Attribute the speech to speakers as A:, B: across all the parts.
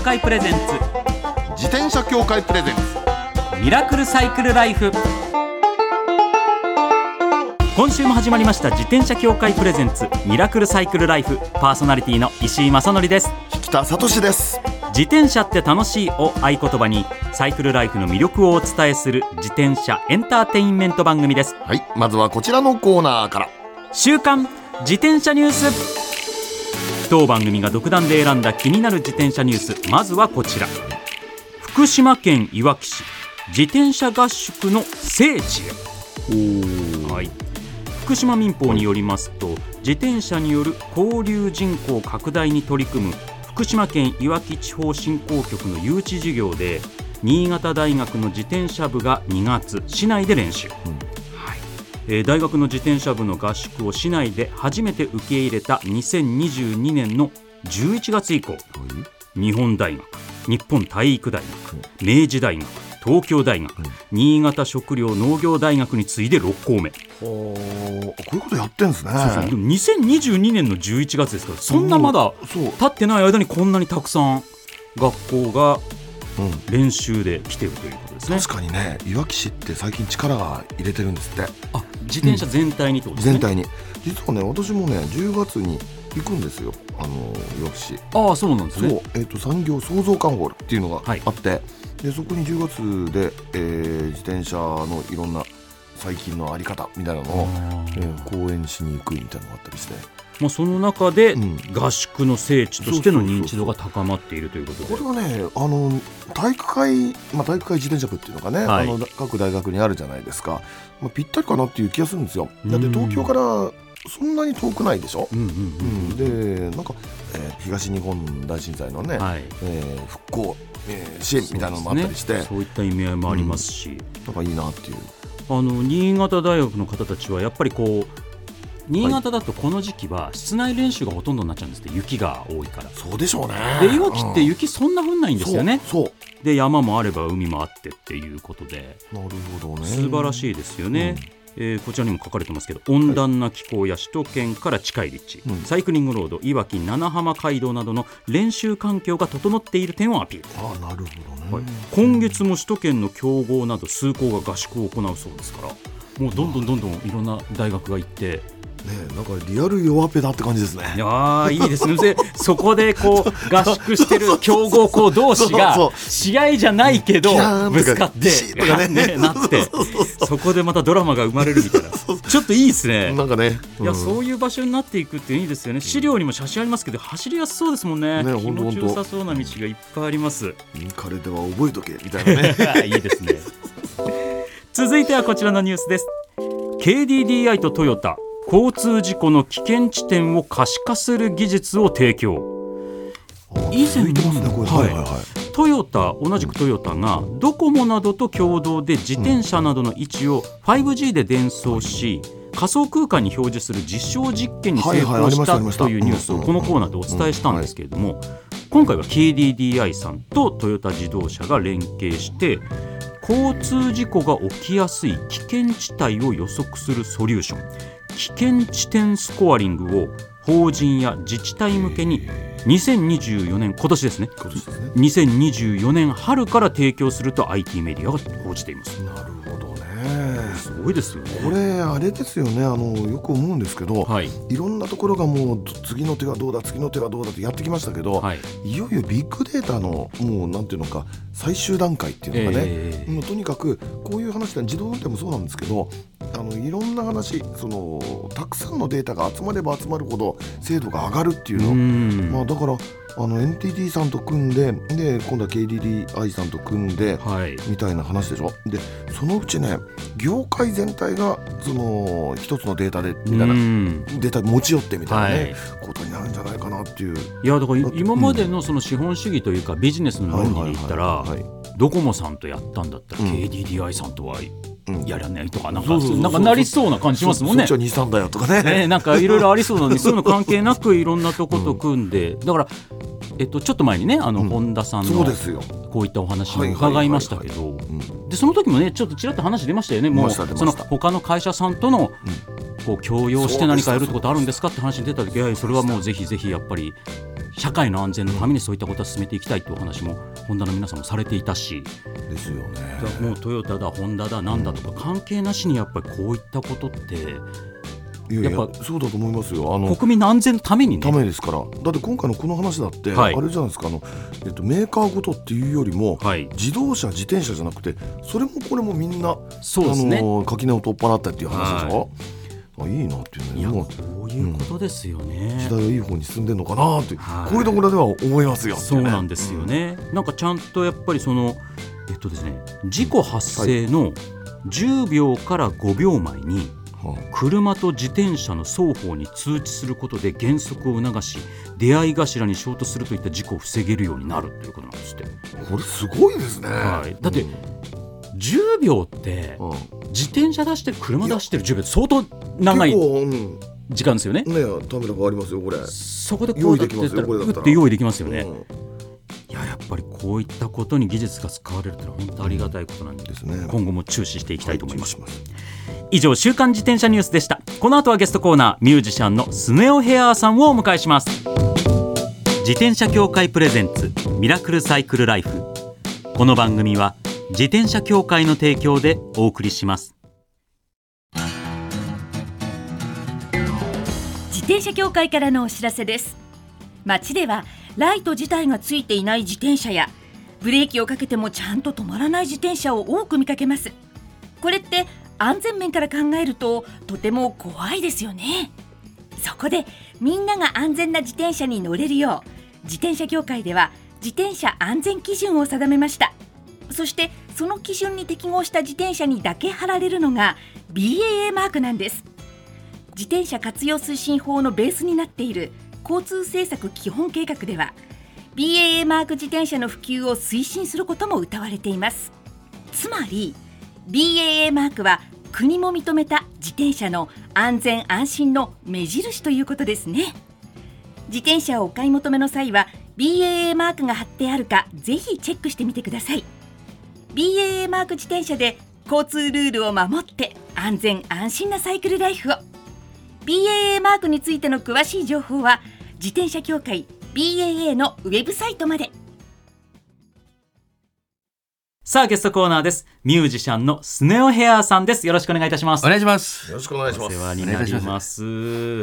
A: 会プレゼンツ
B: 自転車協会プレゼンツ
A: ミラクルサイクルライフ。今週も始まりました自転車協会プレゼンツミラクルサイクルライフ。パーソナリティの石井正則です。
B: 北里です。
A: 自転車って楽しいを合言葉にサイクルライフの魅力をお伝えする自転車エンターテインメント番組です。
B: はい、まずはこちらのコーナーから。
A: 週刊自転車ニュース。当番組が独断で選んだ気になる自転車ニュース、まずはこちら。福島県いわき市自転車合宿の聖地へ。はい、福島民報によりますと、自転車による交流人口拡大に取り組む福島県いわき地方振興局の誘致事業で、新潟大学の自転車部が2月市内で練習、大学の自転車部の合宿を市内で初めて受け入れた2022年の11月以降、日本大学、日本体育大学、明治大学、東京大学、新潟食糧農業大学に次いで6校目。
B: こういうことやってんですね。
A: そうでも2022年の11月ですから、そんなまだ経ってない間にこんなにたくさん学校が練習で来てるということですね。
B: 確かにね、いわき市って最近力が入れてるんですって。
A: 自転車全体にってことですね。
B: 全体に。実はね、私もね10月に行くんですよ、いわき市。
A: そうなんですね。
B: そう、産業創造館ホールっていうのがあって、でそこに10月で、自転車のいろんな最近のあり方みたいなのを、講演しに行くみたいなのがあったりして、
A: その中で合宿の聖地としての認知度が高まっているということで、
B: これはね、体育会自転車部っていうのがね、各大学にあるじゃないですか。ぴったりかなっていう気がするんですよ。だって東京からそんなに遠くないでしょ。でなんか、東日本大震災のね、復興、支援みたいなのもあったりして、
A: そういった意味合いもありますし、
B: なんかいいなっていう。
A: 新潟大学の方たちはやっぱりこう、新潟だとこの時期は室内練習がほとんどになっちゃうんですって。雪が多いから。
B: そうでしょうね。
A: でいわきって雪そんな降んないんですよね。
B: そう
A: で山もあれば海もあってっていうことで、
B: なるほどね、
A: 素晴らしいですよね。こちらにも書かれてますけど、温暖な気候や首都圏から近い立地、サイクリングロードいわき七浜街道などの練習環境が整っている点をアピール。
B: なるほどね。
A: 今月も首都圏の強豪など数校が合宿を行うそうですから、もうどんどんいろんな大学が行って
B: なんかリアル弱ペダって感じですね。
A: いいですね。そこでこう合宿してる強豪校同士が試合じゃないけどぶつかってなって、そこでまたドラマが生まれるみたいな、ちょっといいですね。
B: なんかね、
A: そういう場所になっていくっていいですよね。資料にも写真ありますけど、走りやすそうですもんね。気持ちよさそうな道がいっぱいあります。
B: 彼では覚えとけみたいなね。
A: いいですね。続いてはこちらのニュースです。 KDDI とトヨタ、交通事故の危険地点を可視化する技術を提供。以前に同じくトヨタがドコモなどと共同で自転車などの位置を 5G で伝送し、仮想空間に表示する実証実験に成功したというニュースをこのコーナーでお伝えしたんですけれども、今回は KDDI さんとトヨタ自動車が連携して交通事故が起きやすい危険地帯を予測するソリューション、危険地点スコアリングを法人や自治体向けに2024年、今年ですね、2024年春から提供すると IT メディアが報じています。
B: なるほどね。
A: すごいですよね。
B: これあれですよね、よく思うんですけど、いろんなところがもう次の手がどうだ次の手がどうだってやってきましたけど、いよいよビッグデータのもうなんていうのか最終段階っていうのがね、もうとにかくこういう話で自動運転もそうなんですけど、いろんな話、たくさんのデータが集まれば集まるほど精度が上がるっていうの、だからNTT さんと組んで、今度は KDDI さんと組んで、みたいな話でしょ。でそのうちね、業界全体が一つのデータでみたいな、データ持ち寄ってみたいなね、ことになるんじゃないかなっていう。
A: いやだから今までのその資本主義というかビジネスの論理で言ったら、ドコモさんとやったんだったら KDDI さんとはやらないとか、なんかなりそうな感じしますもんね。
B: そっちは23だよとかね、
A: なんかいろいろありそうなのに、そういうの関係なくいろんなとこと組んで、だからちょっと前にね、本田さんのこういったお話も伺いましたけど、でその時もねちょっとちらっと話出ましたよね。もうその他の会社さんとのこう共用して何かやるってことあるんですかって話に出た時、それはもうぜひぜひやっぱり社会の安全のためにそういったことを進めていきたいというお話もホンダの皆さんもされていたし
B: ですよね。
A: もうトヨタだホンダだなんだとか関係なしにやっぱりこういったことって
B: やっぱそうだと思いますよ。
A: 国民の安全のためにね。
B: ためですから。だって今回のこの話だって、あれじゃないですか、メーカーごとっていうよりも、自動車自転車じゃなくてそれもこれもみんな
A: そうですね、
B: 垣根を取っ払ったっていう話でしょ。いいなっていうね。
A: いやこういうことですよね、
B: 時代はいい方に進んでるのかなって、こういうところでは思いますよ、ね、
A: そうなんですよね、なんかちゃんとやっぱりそのですね、事故発生の10秒から5秒前に車と自転車の双方に通知することで減速を促し出会い頭に衝突するといった事故を防げるようになるということなんですって。
B: これすごいですね、
A: だって、10秒って、自転車出してる車出してる10秒って相当長い時間ですよね。
B: タメラがありますよこれ。
A: そこでこうやってやったらグッて用意できますよね、いや、やっぱりこういったことに技術が使われるというのは本当ありがたいことなんですね。今後も注視していきたいと思います。以上、週刊自転車ニュースでした。この後はゲストコーナー、ミュージシャンのスネオヘアーさんをお迎えします。自転車協会プレゼンツミラクルサイクルライフ。この番組は自転車協会の提供でお送りします。
C: 自転車協会からのお知らせです。街ではライト自体がついていない自転車やブレーキをかけてもちゃんと止まらない自転車を多く見かけます。これって安全面から考えるととても怖いですよね。そこでみんなが安全な自転車に乗れるよう自転車協会では自転車安全基準を定めました。そしてその基準に適合した自転車にだけ貼られるのが BAA マークなんです。自転車活用推進法のベースになっている交通政策基本計画では BAA マーク自転車の普及を推進することも謳われています。つまり BAA マークは国も認めた自転車の安全安心の目印ということですね。自転車をお買い求めの際は BAA マークが貼ってあるかぜひチェックしてみてください。 BAA マーク自転車で交通ルールを守って安全安心なサイクルライフを。 BAA マークについての詳しい情報は自転車協会 BAA のウェブサイトまで。
A: さあ、ゲストコーナーです。ミュージシャンのスネオヘアーさんです。よろしくお願いいたします。
D: お願いします。
B: よろしくお願いします。
A: お世話になります。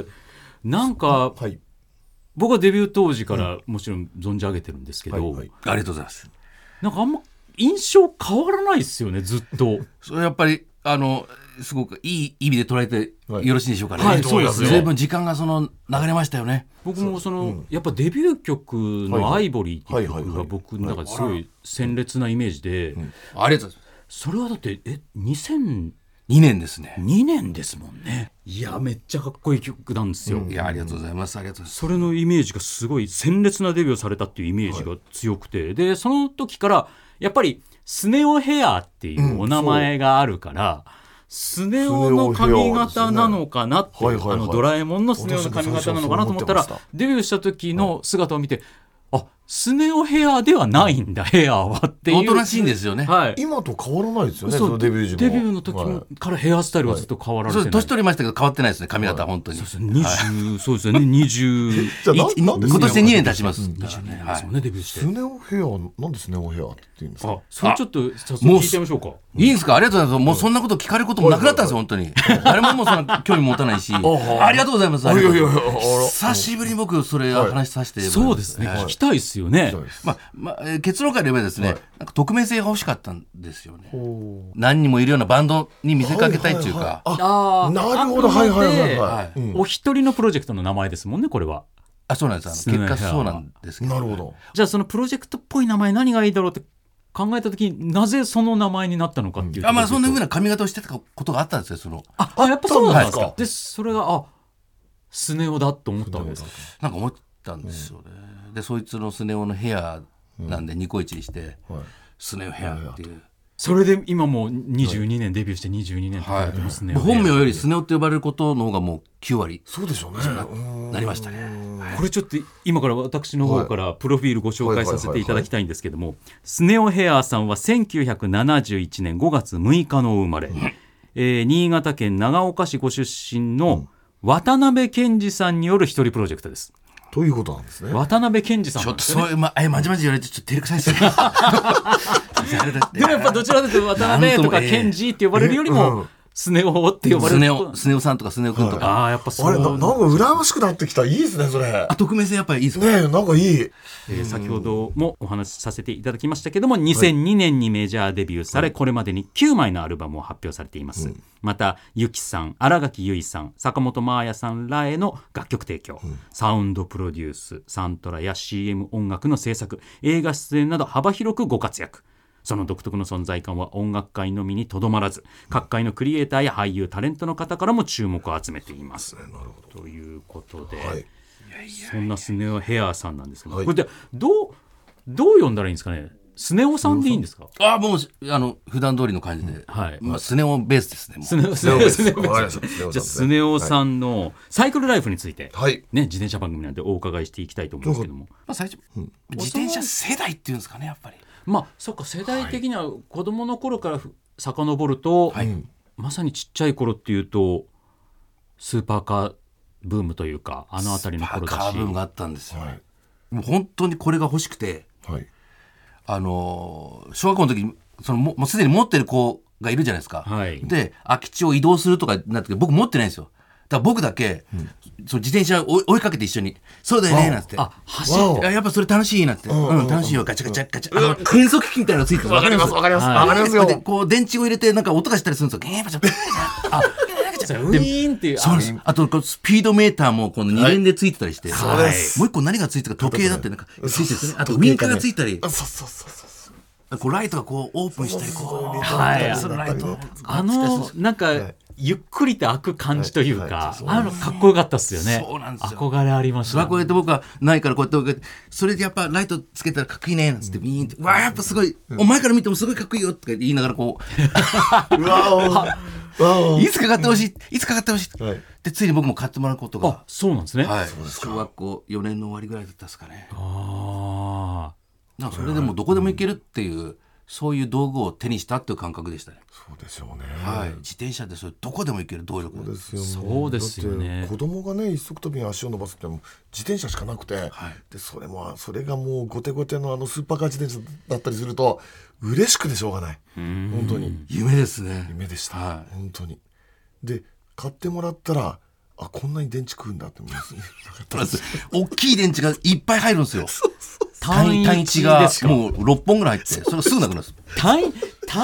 A: なんか、僕はデビュー当時からもちろん存じ上げてるんですけど、
D: ありがとうございます。
A: なんかあんま印象変わらないですよね、ずっと。
D: それやっぱりすごくいい意味で捉えてよろしいでしょうかね。
A: そうですよ。
D: 随分時間が流れましたよね。
A: 僕もやっぱデビュー曲のアイボリーっていう曲が僕の中ですごい鮮烈なイメージで、
D: ありがとうございます。
A: それはだって2002
D: 年ですね。
A: 2年ですもんね。いや、めっちゃかっこいい曲なんですよ。
D: いや、ありがとうございます。ありがとうございます。
A: それのイメージがすごい鮮烈なデビューされたっていうイメージが強くて、でその時からやっぱりスネオヘアっていうお名前があるから、スネ夫の髪型なのかなって、ドラえもんのスネ夫の髪型なのかなと思ったら、デビューした時の姿を見て、あ、スネ夫ヘアではないんだ、ヘアはっていう。
D: おとなしいんですよね。
B: 今と変わらないですよね。
A: そう、
B: デビュー時も
A: デビューの時もからヘアスタイルはずっと変わられてない。
D: 年取りましたけど変わってないですね、髪型本当に。
A: そうですよね、20
D: 今年2年経ちます。
A: 22年ですもんね、デビューして。
B: スネ夫ヘア、なんでスネ夫ヘアって言うんですか。
A: それちょっと早速聞いてみましょうか。
D: いいんですか。ありがとうございます。もうそんなこと聞かれることもなくなったんですよ、本当に。誰ももうそんな興味持たないし。ありがとうございます。久しぶりに僕それ話させて。
A: そうですね、聞きたいですよね。
D: 結論から言えばですね、なんか匿名性が欲しかったんですよね。何人もいるようなバンドに見せかけたいっていうか。
B: なるほど。
A: お一人のプロジェクトの名前ですもんね、これは。
D: そうなんです。結果そうなんですけど。
B: なるほど。
A: じゃあそのプロジェクトっぽい名前何がいいだろうって考えた時に、なぜその名前になったのかっていう。
D: そんな風な髪型をしてたことがあったんですよ。
A: やっぱそうなんですか。でそれがスネ夫だと思ったわけですか。
D: なんか思ったんですよね。でそいつのスネ夫のヘアなんでニコイチにして、スネ夫ヘアっていう。
A: それで今もう22年、デビューして22年とかてますね。
D: 本名よりスネ夫って呼ばれることの方がもう9割。
B: そうでしょうね。
D: なりましたね。
A: これちょっと今から私の方からプロフィールご紹介させていただきたいんですけども、スネ夫ヘアさんは1971年5月6日の生まれ、新潟県長岡市ご出身の渡辺健二さんによる一人プロジェクトです。
B: ということなんですね。
A: 渡辺謙二さん
D: ちょっと
A: なんですよね。
D: そういうまじまじ言われてちょっと照れくさいですね
A: でもやっぱどちらかというと渡辺とか謙二って呼ばれるよりもスネ夫って呼ばれる
D: スネ夫さんとかスネ夫君とか、
A: ああやっぱそう
B: あれなんか羨ましくなってきた。いいですねそれ。
D: 匿名性やっぱりいいですか
B: ねえなんかいい。
A: 先ほどもお話しさせていただきましたけども、2002年にメジャーデビューされ、これまでに9枚のアルバムを発表されています、またゆきさん、新垣結衣さん、坂本真綾さんらへの楽曲提供、サウンドプロデュース、サントラや CM 音楽の制作、映画出演など幅広くご活躍。その独特の存在感は音楽界のみにとどまらず、各界のクリエイターや俳優、タレントの方からも注目を集めています。ということで、そんなスネ夫ヘアさんなんですけど、これでどう呼んだらいいんですかね。スネ夫さんでいいんですか。
D: もう普段通りの感じで、スネ夫ベースですね。
A: スネ夫さんのサイクルライフについて、自転車番組なんでお伺いしていきたいと思うんですけども、
D: 最初自転車世代っていうんですかね、やっぱり。
A: そっか、世代的には子供の頃から遡ると、まさにちっちゃい頃っていうとスーパーカーブームというか、あの辺りの頃だし、
D: スーパーカーブームがあったんですよ、もう本当にこれが欲しくて、小学校の時にもうすでに持ってる子がいるじゃないですか、で空き地を移動するとかなって僕持ってないんですよ。だから僕だけ、その自転車を追いかけて一緒に、そうだよねなんて、走ってやっぱそれ楽しいなって、楽しいよ、ガチャガチャガチャ、変速機みたいなのついてる。わかりますわかりますよ。でこう電池を入れてなんか音がしたりするんですよ。
A: ウィーンっていう。
D: あとスピードメーターもこの2連でついてたりして、もう一個何がついてるか時計だってなんかついてるんですね。あとウィンカーがついたり、こうライトがこうオープンしたり、こうそのライト
A: なんかゆっくりと開く感じというか、かっこよかったっすよね。
D: そうなんですよ。
A: 憧れありました。
D: こうやって僕はないからこうやってそれでやっぱライトつけたらかっこいいねなんつってビーンって、やっぱすごい、お前から見てもすごいかっこいいよって言いながらこういつか買ってほしい、いつか買ってほしい、でついに僕も買ってもらうことが。
A: そうなんですね。
D: 小学校4年の終わりぐらいだったですかね。それでもどこでも行けるっていう、そういう道具を手にしたっていう感覚でしたね。
B: そうでしょうね。
D: 自転車でそれどこでも行ける動力ですよ。
A: そうですよね。
B: 子供がね一足飛びに足を伸ばすっても自転車しかなくて、でそれがもうゴテゴテのスーパーカー自転車だったりすると嬉しくてしょうがない。本当に
D: 夢ですね。
B: 夢でした、本当に。で買ってもらったらこんなに電池食うんだって思いますね。
D: 大きい電池がいっぱい入るんですよ。単一がもう6本ぐらい入って、それすぐなくなるんです。
A: 単一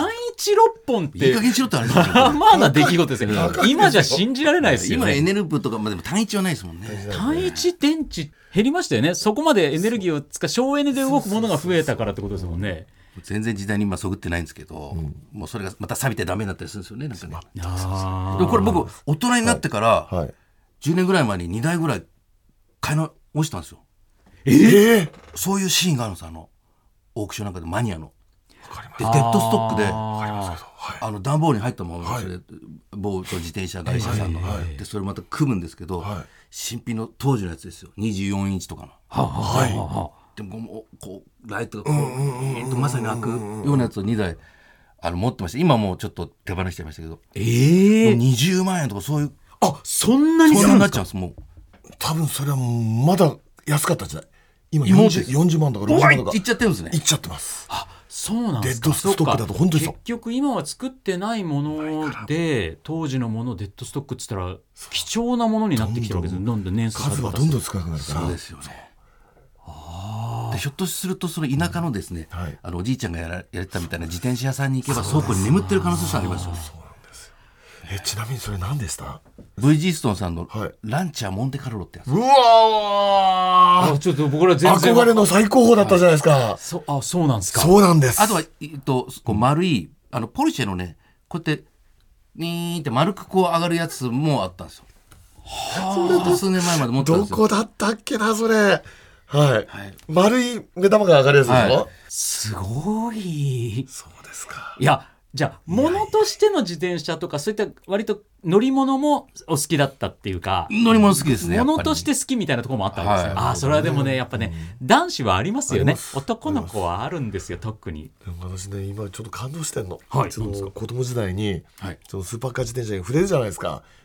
A: 6本って
D: いい加減しろってあれですよ。
A: まあな出来事ですよね。今じゃ信じられないですよね。
D: 今エネルブとかでも単一はないですもんね。
A: 単一電池減りましたよね。そこまでエネルギーを使う省エネで動くものが増えたからってことですもんね。
D: 全然時代に今そぐってないんですけど、もうそれがまた錆びてダメになったりするんですよね。なんかね。でもこれ僕大人になってから10年ぐらい前に2台ぐらい買い直したんですよ。そういうシーンがあるんです。オークションなんかでマニアのでデッドストックで段ボールに入ったままそれ某自転車会社さんのでそれまた組むんですけど、新品の当時のやつですよ。24インチとかの。でもこうライトがこうまさに開くようなやつを2台持ってました。今もうちょっと手放しちゃいましたけど、20万円とかそういう、
A: そんなにするんですか。
D: なっちゃうんです。もう
B: 多分それはまだ安かった時代。今40万とか60万とか
D: いっちゃってるんですね。
B: いっちゃってます。
A: そうなんですか。
B: デッドストックだと本当にそう。
A: 結局今は作ってないもので当時のものデッドストックっつったら貴重なものになってきてるわけですよ。どんどん年数
B: 数はどんどん少なくなるから。
D: そうですよね。でひょっとするとその田舎のですね、おじいちゃんがやってたみたいな自転車屋さんに行けば倉庫に眠ってる可能性がありますよね。
B: ちなみにそれ何でした？
D: VG ストーンさんのランチャーモンテカルロってやつ。
B: うわ
A: ちょっと僕ら全然
B: 憧れの最高峰だったじゃないですか。
A: そうなんですか。
B: そうなんです。
D: あとはこう丸いポルシェのね、こうやってニーンって丸くこう上がるやつもあったんですよ。数年前まで持ってたんですよ。
B: どこだったっけなそれ。丸い目玉が上がるやつですか？
A: すごい。
B: そうですか。
A: いやじゃあ物としての自転車とかそういった割と乗り物もお好きだったっていうか。
D: 乗り物好きですね。
A: 物として好きみたいなところもあったわけですよ。それはでもねやっぱね男子はありますよね。男の子はあるんですよ特に。
B: でも私ね今ちょっと感動してんの。
A: はい。
B: その子供時代にそのスーパーカー自転車に触れるじゃないですか。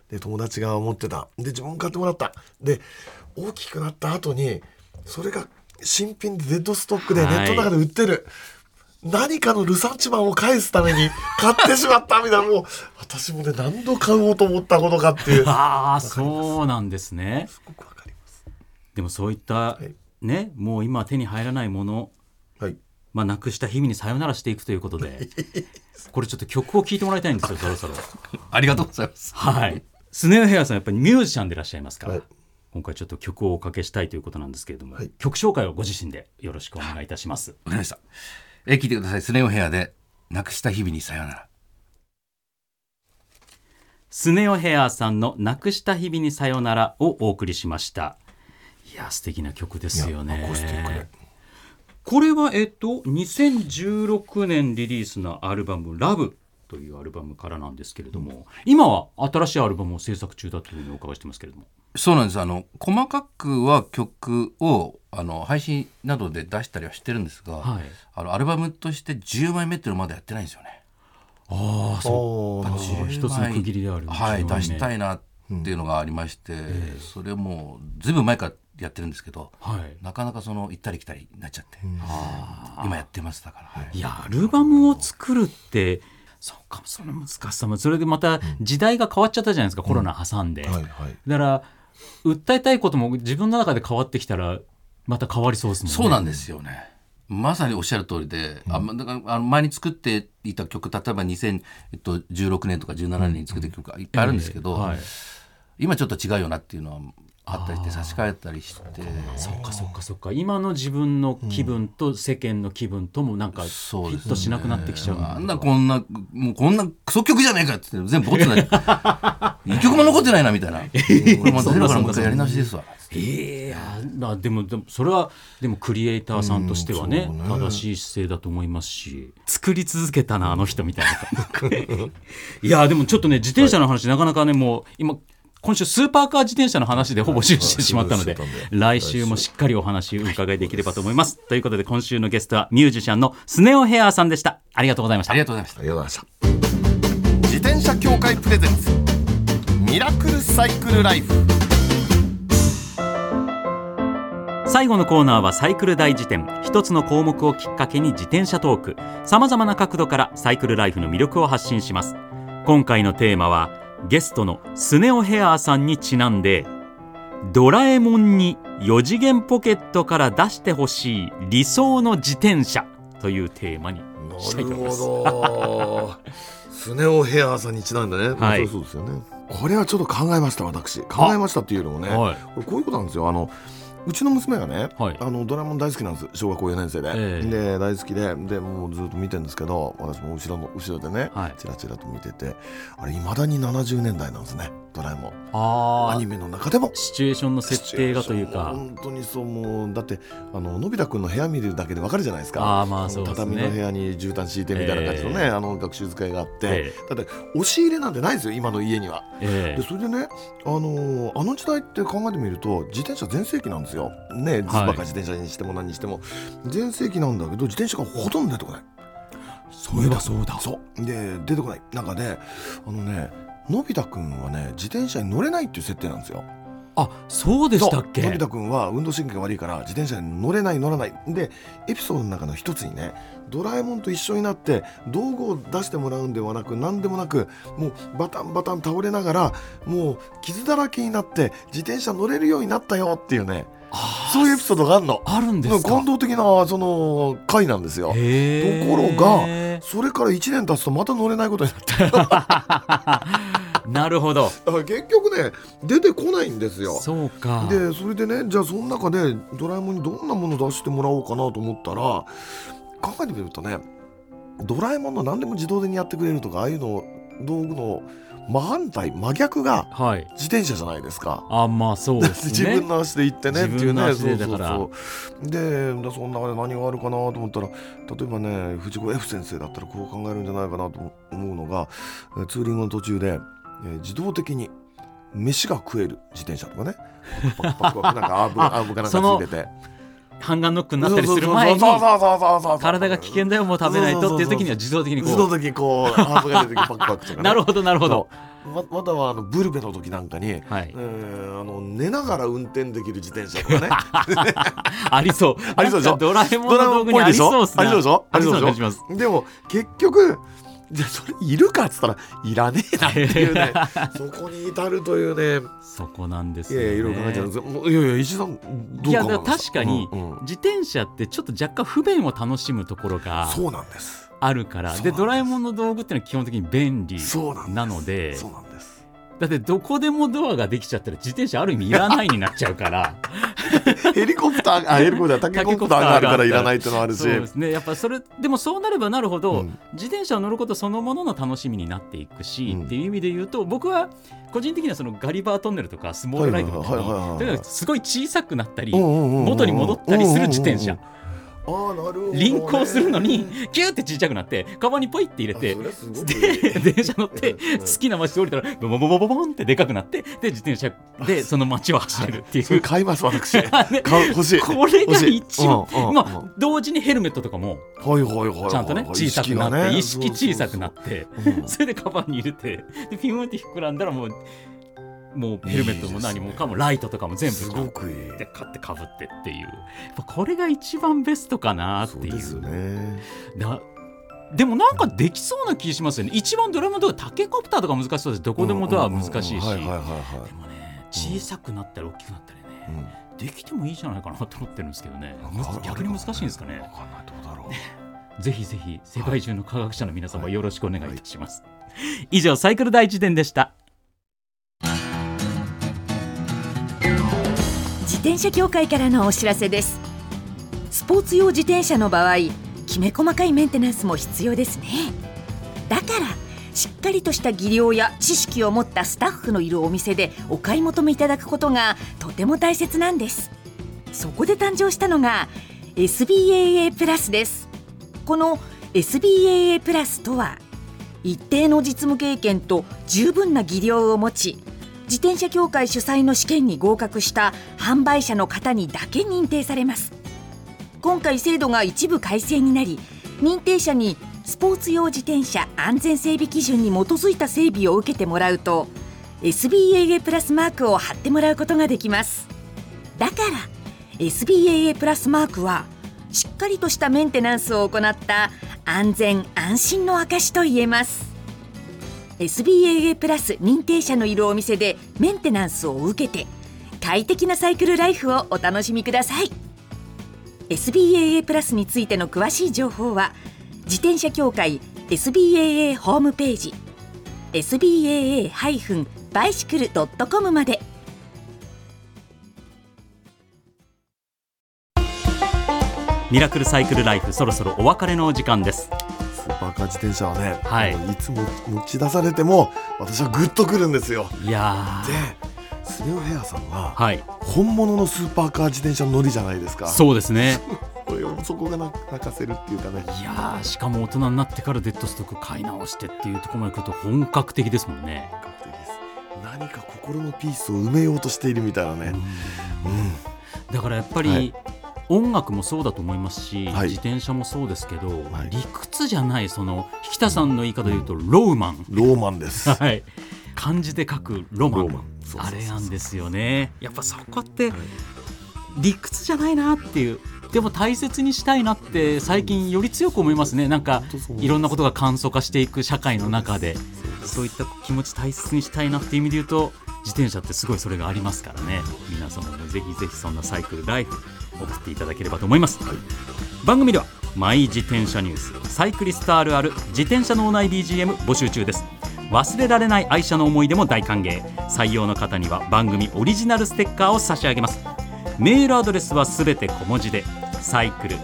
B: で友達が持ってたで自分買ってもらったで大きくなった後にそれが新品でデッドストックでネットの中で売ってる、何かのルサンチマンを返すために買ってしまったみたいなもう私もね何度買おうと思ったことかっていう
A: そうなんですね。
B: すごくわかります。
A: でもそういった、ね、もう今手に入らないもの、なくした日々にさよならしていくということでこれちょっと曲を聴いてもらいたいんですよそろそろ
D: ありがとうございます。
A: スネオヘアさんやっぱりミュージシャンでいらっしゃいますから、今回ちょっと曲をおかけしたいということなんですけれども、曲紹介をご自身でよろしくお願いいたします。
D: わかりました。聞いてください。スネオヘアでなくした日々にさよなら。
A: スネオヘアさんのなくした日々にさよならをお送りしました。いや素敵な曲ですよね。これは2016年リリースのアルバムラブというアルバムからなんですけれども、今は新しいアルバムを制作中だというふうにお伺いしてますけれども。
D: そうなんです。細かくは曲を配信などで出したりはしてるんですが、アルバムとして10枚目っていうのまだやってないんですよね。
A: そう一つの区切りである、
D: 出したいなっていうのがありまして、それもずいぶん前からやってるんですけど、なかなか行ったり来たりになっちゃって、今やってます。だから、
A: いやアルバムを作るってそうか、その難しさもそれでまた時代が変わっちゃったじゃないですか、コロナ挟んで、だから訴えたいことも自分の中で変わってきたらまた変わりそうですもんね。
D: そうなんですよね。まさにおっしゃる通りで、だから前に作っていた曲、例えば2016年とか17年に作った曲がいっぱいあるんですけど、今ちょっと違うよなっていうのはあったりして差し替えたりして、
A: そっか今の自分の気分と世間の気分ともなんかフィットしなくなってきちゃう。
D: こんなクソ曲じゃねえかって全部ボツになって一曲も残ってないなみたいなこれもゼロからもう一回やり直しですわ。
A: でもそれはでもクリエイターさんとしてはね、正しい姿勢だと思いますし、作り続けたなあの人みたいな。いやでもちょっとね自転車の話、なかなかねもう今週スーパーカー自転車の話でほぼ終始してしまったので、来週もしっかりお話を伺いできればと思います。ということで今週のゲストはミュージシャンのスネオヘアさんでした。ありがとうございました。
D: ありがとうございました。
B: 自転車協会プレゼンツミラクルサイクルライフ。
A: 最後のコーナーはサイクル大辞典。一つの項目をきっかけに自転車トーク、さまざまな角度からサイクルライフの魅力を発信します。今回のテーマはゲストのスネオヘアさんにちなんで、ドラえもんに4次元ポケットから出してほしい理想の自転車というテーマにしたいと思います。なる
B: ほど。スネオヘアさんにちなんでね、そうですよね。これはちょっと考えました。私考えましたっていうのもね、こういうことなんですよ。うちの娘がね、ドラえもん大好きなんです。小学校4年生で、で大好きでもうずっと見てるんですけど、私も後ろでね、チラチラと見てて、あれ未だに70年代なんですね、ドラえもん。アニメの中でも
A: シチュエーションの設定がというか、
B: 本当にそう。もうだってのび太くんの部屋見るだけで分かるじゃないですか。
A: そうですね、
B: 畳の部屋に絨毯敷いてみたいな感じのね、学習机があって、だって押し入れなんてないですよ今の家には。でそれでね、あの時代って考えてみると自転車全盛期なんですよね。ズバカ自転車にしても何にしても全盛期なんだけど、自転車がほとんど出てこない。
A: そういえばそうだ。
B: そうで出てこない中でのび太くんはね自転車に乗れないっていう設定なんですよ。
A: そうでしたっけ。
B: のび太くんは運動神経が悪いから自転車に乗らないで、エピソードの中の一つにね、ドラえもんと一緒になって道具を出してもらうんではなく、何でもなくもうバタンバタン倒れながらもう傷だらけになって自転車乗れるようになったよっていうね、そういうエピソードがあるんですか。感動的なその回なんですよ。ところがそれから1年経つとまた乗れないことになって
A: なるほど。
B: 結局ね出てこないんですよ。
A: そうか。
B: でそれでね、じゃあその中でドラえもんにどんなもの出してもらおうかなと思ったら、考えてみるとね、ドラえもんの何でも自動でやってくれるとか、ああいうの道具の真逆が自転車じゃないですか。
A: そうですね。
B: 自分の足で行ってねっていうね。
A: だから
B: でその中で何があるかなと思ったら、例えばね藤子 F 先生だったらこう考えるんじゃないかなと思うのが、ツーリングの途中で自動的に飯が食える自転車とかね、パクパクなんかアーブかなんかついてて
A: ハンガーノックになったりする前に体が危険だよもう食べないとっていう時には自動的にこう
B: ハーブが出てきてパクパクとかね。
A: なるほどなるほど。
B: またはブルベの時なんかに、寝ながら運転できる自転車とかね
A: ありそう
B: ありそうでしょ。
A: ドラえもんの道具にありそうですね。
B: ありそうでしょ。
A: ありそうでしょ。
B: でも結局じゃあそれいるかっつったらいらねえなっていうねそこに至るというね。
A: そこなんですよね。
B: いろいろ考えちゃう。いや石井さんどうかな。
A: いや確かに、自転車ってちょっと若干不便を楽しむところが
B: そうなんです
A: あるから。でドラえもんの道具っていうのは基本的に便利なので。
B: そうなんです。
A: だってどこでもドアができちゃったら自転車ある意味いらないになっちゃうから
B: ヘリコプタータケコプターがあるからいらないってのあるし。
A: そうですね。やっぱそれでもそうなればなるほど、自転車を乗ることそのものの楽しみになっていくし、っていう意味で言うと僕は個人的にはそのガリバートンネルとかスモールライトとかすごい小さくなったり元に戻ったりする自転車、
B: なるほどね、
A: 輪行するのにキューってちっちゃくなってカバンにポイって入れてで電車乗って好きな街で降りたらボボボボボボンってでかくなってで自転車でその街を走れるっていう、
B: それ買います私欲しい。
A: これが一番、同時にヘルメットとかもちゃんとね小さくなって意識小さくなってそれでカバンに入れてでピューンって膨らんだらもうヘルメットも何もかもライトとかも全部
B: すごくいい
A: で買ってかぶってっていう、これが一番ベストかなっていう。
B: そうですね。
A: でもなんかできそうな気しますよね。一番ドラマとかタケコプターとか難しそうです。どこでもドア難しいし、でもね小さくなったり大きくなったりね、できてもいいじゃないかなと思ってるんですけどね。逆に難しいんですかね。
B: 分かんない。どうだろ
A: うぜひぜひ世界中の科学者の皆様よろしくお願いいたします。以上サイクル大辞典でした。
C: 自転車協会からのお知らせです。スポーツ用自転車の場合、きめ細かいメンテナンスも必要ですね。だからしっかりとした技量や知識を持ったスタッフのいるお店でお買い求めいただくことがとても大切なんです。そこで誕生したのが SBAA プラスです。この SBAA プラスとは一定の実務経験と十分な技量を持ち自転車協会主催の試験に合格した販売者の方にだけ認定されます。今回制度が一部改正になり、認定者にスポーツ用自転車安全整備基準に基づいた整備を受けてもらうと SBAA プラスマークを貼ってもらうことができます。だから SBAA プラスマークはしっかりとしたメンテナンスを行った安全安心の証と言えます。SBAA プラス認定者のいるお店でメンテナンスを受けて快適なサイクルライフをお楽しみください。 SBAA プラスについての詳しい情報は自転車協会 SBAA ホームページ SBAA-bicycle.com まで。
A: ミラクルサイクルライフ、そろそろお別れのお時間です。
B: スーパーカー自転車はね、いつも持ち出されても私はグッとくるんですよ。
A: いや
B: でスネ夫ヘアさんは、本物のスーパーカー自転車の乗りじゃないですか。
A: そうですね
B: そこが泣かせるっていうかね。
A: いやしかも大人になってからデッドストック買い直してっていうところまで来ると本格的ですもんね。
B: 本格的です。何か心のピースを埋めようとしているみたいなね。
A: だからやっぱり、音楽もそうだと思いますし、自転車もそうですけど、理屈じゃないその引田さんの言い方で言うとローマン
B: です、
A: 漢字で書くロマン、あれなんですよね。やっぱそこって理屈じゃないなっていう、でも大切にしたいなって最近より強く思いますね。なんかいろんなことが簡素化していく社会の中でそういった気持ち大切にしたいなっていう意味で言うと自転車ってすごいそれがありますからね。皆様もぜひぜひそんなサイクルライフ送っていただければと思います、番組ではマイ自転車ニュース、サイクリストあるある、自転車脳内 BGM 募集中です。忘れられない愛車の思い出も大歓迎。採用の方には番組オリジナルステッカーを差し上げます。メールアドレスはすべて小文字でサイクル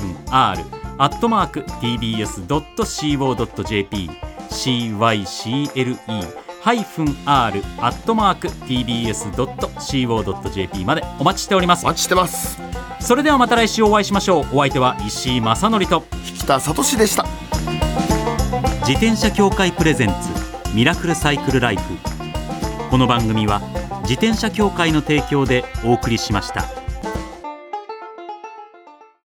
A: -r@tbs.co.jp cycler-r@tbs.co.jp までお待ちしております。
B: お待ちしてます。
A: それではまた来週お会いしましょう。お相手は石井正則と
B: 引田聡でした。
A: 自転車協会プレゼンツミラクルサイクルライフ。この番組は自転車協会の提供でお送りしました。